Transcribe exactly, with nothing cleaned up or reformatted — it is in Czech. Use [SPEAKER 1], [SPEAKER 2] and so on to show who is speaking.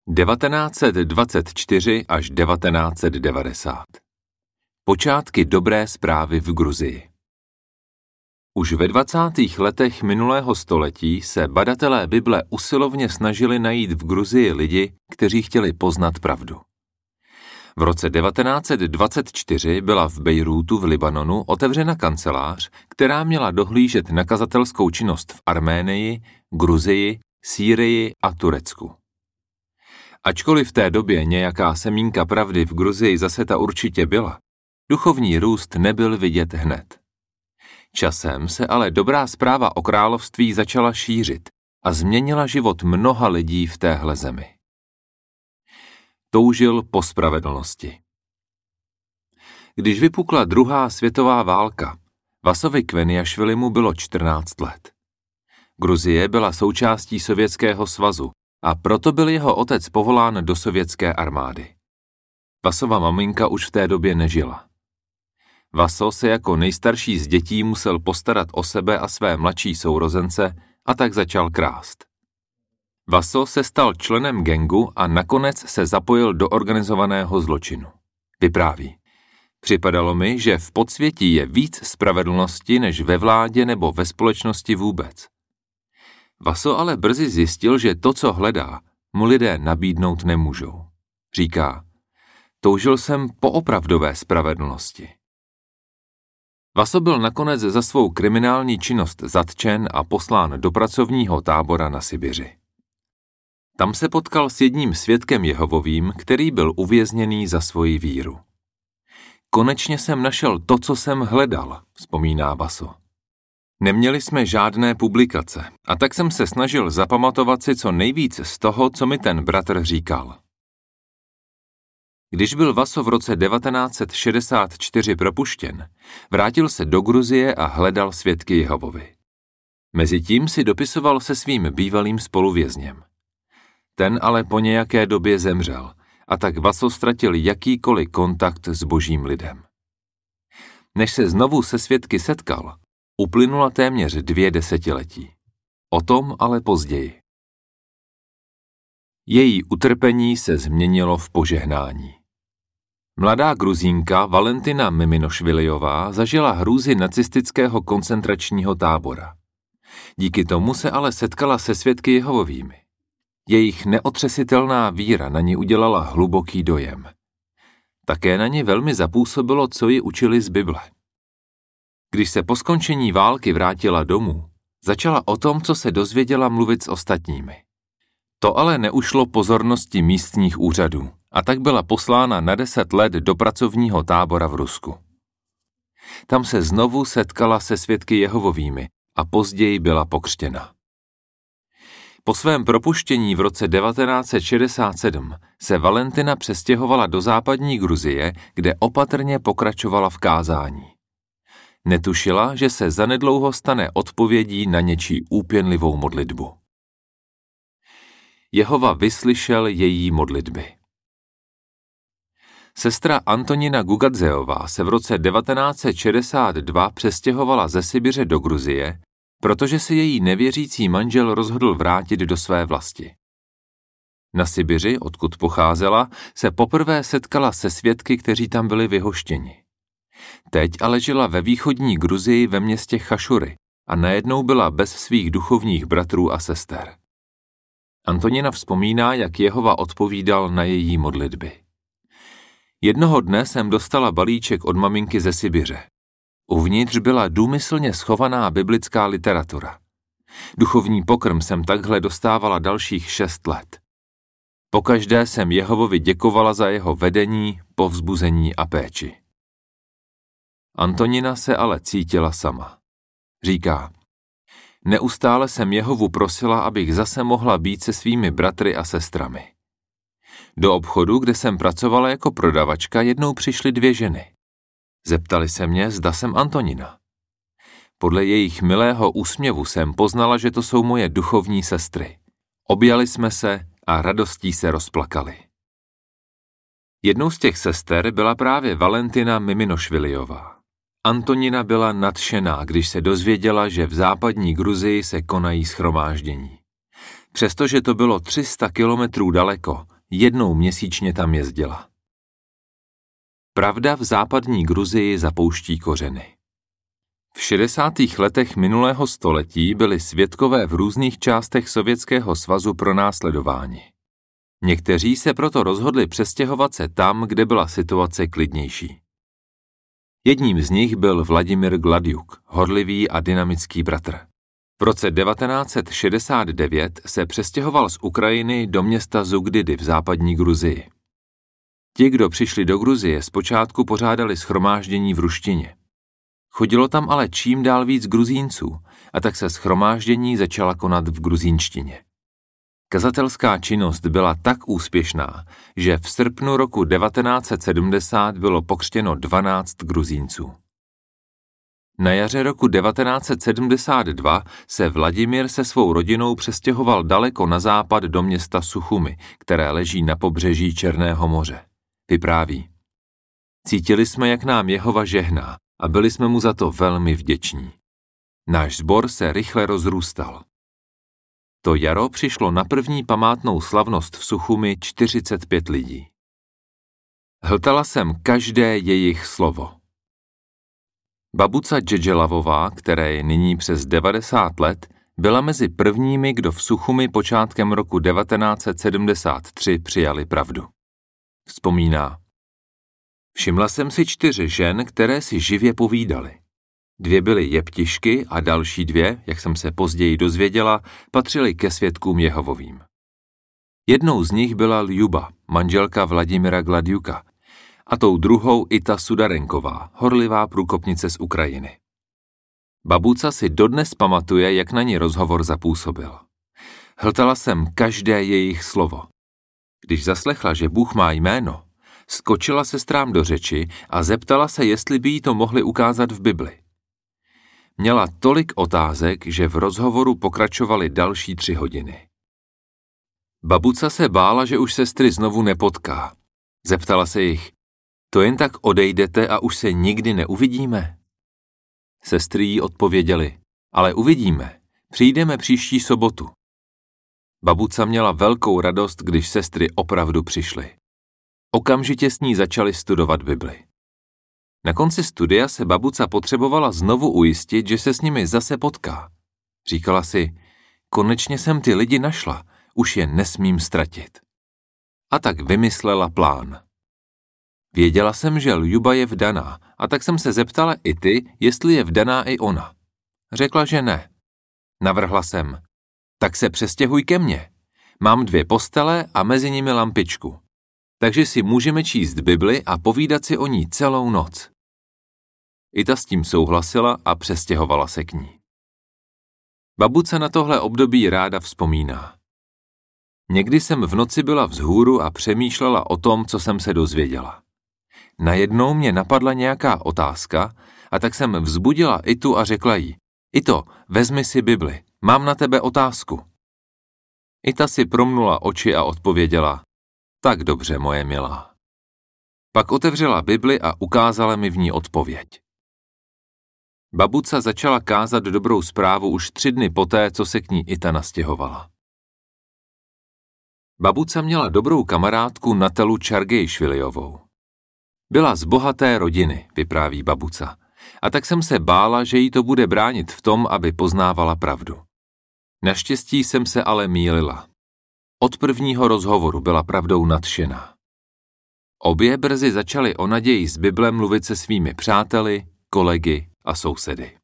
[SPEAKER 1] devatenáct set dvacet čtyři až devatenáct set devadesát. Počátky dobré zprávy v Gruzii. Už ve dvacátých letech minulého století se badatelé Bible usilovně snažili najít v Gruzii lidi, kteří chtěli poznat pravdu. V roce devatenáct set dvacet čtyři byla v Bejrútu v Libanonu otevřena kancelář, která měla dohlížet na kazatelskou činnost v Arménii, Gruzii, Sýrii a Turecku. Ačkoliv v té době nějaká semínka pravdy v Gruzii zaseta určitě byla, duchovní růst nebyl vidět hned. Časem se ale dobrá zpráva o království začala šířit a změnila život mnoha lidí v téhle zemi. Toužil po spravedlnosti. Když vypukla druhá světová válka, Vasovi Kveniašvilimu bylo čtrnáct let. Gruzie byla součástí Sovětského svazu a proto byl jeho otec povolán do sovětské armády. Vasova maminka už v té době nežila. Vaso se jako nejstarší z dětí musel postarat o sebe a své mladší sourozence a tak začal krást. Vaso se stal členem gangu a nakonec se zapojil do organizovaného zločinu. Vypráví. Připadalo mi, že v podsvětí je víc spravedlnosti než ve vládě nebo ve společnosti vůbec. Vaso ale brzy zjistil, že to, co hledá, mu lidé nabídnout nemůžou. Říká, toužil jsem po opravdové spravedlnosti. Vaso byl nakonec za svou kriminální činnost zatčen a poslán do pracovního tábora na Sibiři. Tam se potkal s jedním svědkem Jehovovým, který byl uvězněný za svoji víru. Konečně jsem našel to, co jsem hledal, vzpomíná Vaso. Neměli jsme žádné publikace a tak jsem se snažil zapamatovat si co nejvíc z toho, co mi ten bratr říkal. Když byl Vaso v roce devatenáct set šedesát čtyři propuštěn, vrátil se do Gruzie a hledal svědky Jehovovi. Mezitím si dopisoval se svým bývalým spoluvězněm. Ten ale po nějaké době zemřel a tak Vaso ztratil jakýkoliv kontakt s božím lidem. Než se znovu se svědky setkal, uplynula téměř dvě desetiletí. O tom ale později. Její utrpení se změnilo v požehnání. Mladá Gruzínka Valentina Miminošvilijová zažila hrůzy nacistického koncentračního tábora. Díky tomu se ale setkala se svědky Jehovovými. Jejich neotřesitelná víra na ní udělala hluboký dojem. Také na ní velmi zapůsobilo, co ji učili z Bible. Když se po skončení války vrátila domů, začala o tom, co se dozvěděla, mluvit s ostatními. To ale neušlo pozornosti místních úřadů a tak byla poslána na deset let do pracovního tábora v Rusku. Tam se znovu setkala se svědky Jehovovými a později byla pokřtěna. Po svém propuštění v roce devatenáct set šedesát sedm se Valentina přestěhovala do západní Gruzie, kde opatrně pokračovala v kázání. Netušila, že se zanedlouho stane odpovědí na něčí úpěnlivou modlitbu. Jehova vyslyšel její modlitby. Sestra Antonina Gugadzejová se v roce devatenáct set šedesát dva přestěhovala ze Sibiře do Gruzie, protože se její nevěřící manžel rozhodl vrátit do své vlasti. Na Sibiři, odkud pocházela, se poprvé setkala se svědky, kteří tam byli vyhoštěni. Teď ale žila ve východní Gruzii ve městě Chašury a najednou byla bez svých duchovních bratrů a sester. Antonina vzpomíná, jak Jehova odpovídal na její modlitby. Jednoho dne jsem dostala balíček od maminky ze Sibiře. Uvnitř byla důmyslně schovaná biblická literatura. Duchovní pokrm jsem takhle dostávala dalších šest let. Pokaždé jsem Jehovovi děkovala za jeho vedení, povzbuzení a péči. Antonina se ale cítila sama. Říká, neustále jsem Jehovu prosila, abych zase mohla být se svými bratry a sestrami. Do obchodu, kde jsem pracovala jako prodavačka, jednou přišly dvě ženy. Zeptali se mě, zda jsem Antonina. Podle jejich milého úsměvu jsem poznala, že to jsou moje duchovní sestry. Objali jsme se a radostí se rozplakali. Jednou z těch sester byla právě Valentina Miminošvilijová. Antonina byla nadšená, když se dozvěděla, že v západní Gruzii se konají shromáždění. Přestože to bylo tři sta kilometrů daleko, jednou měsíčně tam jezdila. Pravda v západní Gruzii zapouští kořeny. V šedesátých letech minulého století byli svědkové v různých částech Sovětského svazu pronásledováni. Někteří se proto rozhodli přestěhovat se tam, kde byla situace klidnější. Jedním z nich byl Vladimir Gladiuk, horlivý a dynamický bratr. V roce devatenáct set šedesát devět se přestěhoval z Ukrajiny do města Zugdidy v západní Gruzii. Ti, kdo přišli do Gruzie, zpočátku pořádali shromáždění v ruštině. Chodilo tam ale čím dál víc Gruzínců a tak se shromáždění začala konat v gruzínštině. Kazatelská činnost byla tak úspěšná, že v srpnu roku devatenáct set sedmdesát bylo pokřtěno dvanáct Gruzínců. Na jaře roku devatenáct set sedmdesát dva se Vladimír se svou rodinou přestěhoval daleko na západ do města Suchumi, které leží na pobřeží Černého moře. Vypráví. Cítili jsme, jak nám Jehova žehná a byli jsme mu za to velmi vděční. Náš sbor se rychle rozrůstal. To jaro přišlo na první památnou slavnost v Suchumi čtyřicet pět lidí. Hltala jsem každé jejich slovo. Babuca Džedželavová, které je nyní přes devadesát let, byla mezi prvními, kdo v Suchumi počátkem roku devatenáct set sedmdesát tři přijali pravdu. Vzpomíná. Všimla jsem si čtyři žen, které si živě povídaly. Dvě byly jeptišky a další dvě, jak jsem se později dozvěděla, patřily ke svědkům Jehovovým. Jednou z nich byla Ljuba, manželka Vladimira Gladiuka, a tou druhou Ita Sudarenková, horlivá průkopnice z Ukrajiny. Babuca si dodnes pamatuje, jak na ní rozhovor zapůsobil. Hltala jsem každé jejich slovo. Když zaslechla, že Bůh má jméno, skočila sestrám do řeči a zeptala se, jestli by jí to mohli ukázat v Bibli. Měla tolik otázek, že v rozhovoru pokračovaly další tři hodiny. Babuca se bála, že už sestry znovu nepotká. Zeptala se jich, to jen tak odejdete a už se nikdy neuvidíme? Sestry jí odpověděly, ale uvidíme, přijdeme příští sobotu. Babuca měla velkou radost, když sestry opravdu přišly. Okamžitě s ní začali studovat Bibli. Na konci studia se babuca potřebovala znovu ujistit, že se s nimi zase potká. Říkala si, konečně jsem ty lidi našla, už je nesmím ztratit. A tak vymyslela plán. Věděla jsem, že Ljuba je vdaná, a tak jsem se zeptala i ty, jestli je vdaná i ona. Řekla, že ne. Navrhla jsem, tak se přestěhuj ke mně. Mám dvě postele a mezi nimi lampičku. Takže si můžeme číst Bibli a povídat si o ní celou noc. I ta s tím souhlasila a přestěhovala se k ní. Babuce na tohle období ráda vzpomíná. Někdy jsem v noci byla vzhůru a přemýšlela o tom, co jsem se dozvěděla. Najednou mě napadla nějaká otázka a tak jsem vzbudila Itu a řekla jí, Ito, vezmi si Bibli, mám na tebe otázku. Ita si promnula oči a odpověděla, tak dobře, moje milá. Pak otevřela Bibli a ukázala mi v ní odpověď. Babuca začala kázat dobrou zprávu už tři dny poté, co se k ní Ita nastěhovala. Babuca měla dobrou kamarádku Natalu Čargejšvilijovou. Byla z bohaté rodiny, vypráví babuca, a tak jsem se bála, že jí to bude bránit v tom, aby poznávala pravdu. Naštěstí jsem se ale mýlila. Od prvního rozhovoru byla pravdou nadšená. Obě brzy začaly o naději z Bible mluvit se svými přáteli, kolegy a sousedy.